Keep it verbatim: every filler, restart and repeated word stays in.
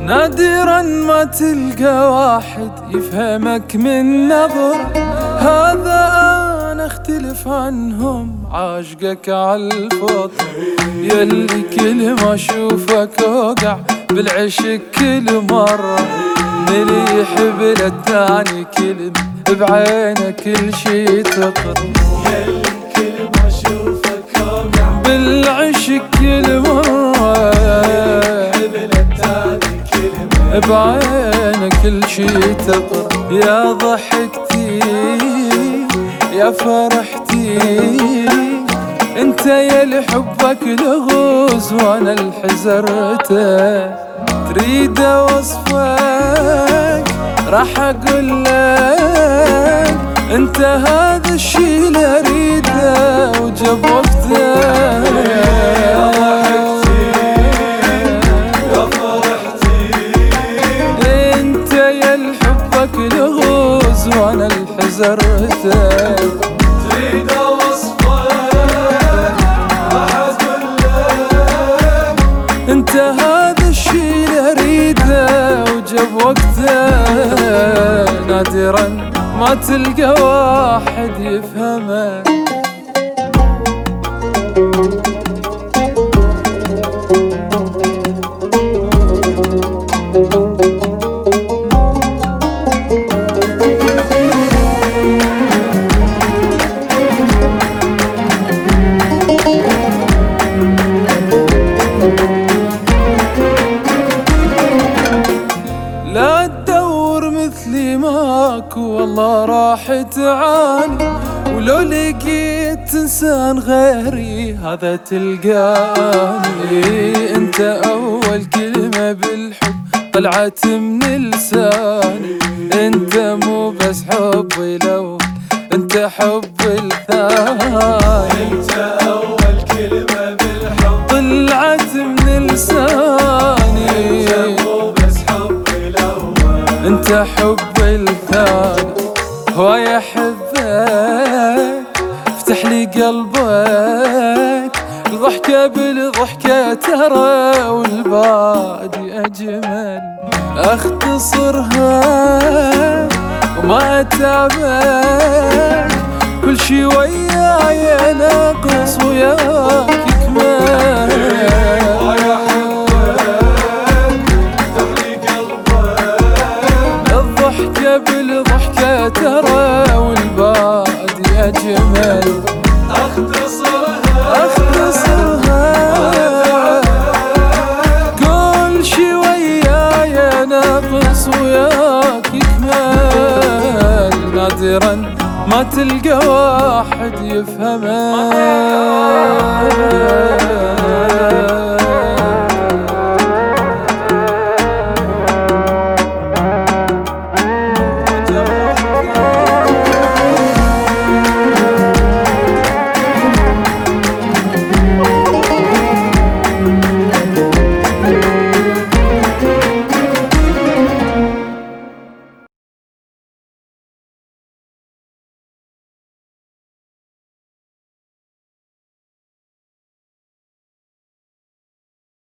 نادرا ما تلقى واحد يفهمك من نظرة، هذا أنا اختلف عنهم عاشقك عالفطر، يلي كل ما اشوفك اوقع بالعشق كل مرة، من اللي يحب للثاني كلمة بعينه كل شي تقر، يلي كل ما اشوفك اوقع بالعشق كل مرة، بعينك كل شي تقر. يا ضحكتي يا فرحتي انت يا حبك لغوز وانا الحزرته، تريد اوصفك راح اقول لك انت هذا الشي اللي اريده وجب وقته. لغوز وانا الحزرته، تريد اوصفك راح اقول لك انت هذا الشي اللي اريده وجب وقته، نادرا ما تلقى واحد يفهمه. لا تدور مثلي ماكو والله راح تعاني، ولو لقيت انسان غيري هذا تلقاني، انت اول كلمة بالحب طلعت من لساني، انت مو بس حبي لو انت حبي الثاني، انت اول كلمة بالحب طلعت من لساني، انت حبي الثاني. هو يحبك افتح لي قلبك، الضحكة بالضحكة ترى والباقي اجمل، اختصرها وما اتعبك كل شي وياي ناقص وياك يكمل. بالضحكة ترى والباقي أجمل، أختصرها أختصرها كل شي وياي ناقص وياك يكمل، نادرا ما تلقى واحد يفهمه.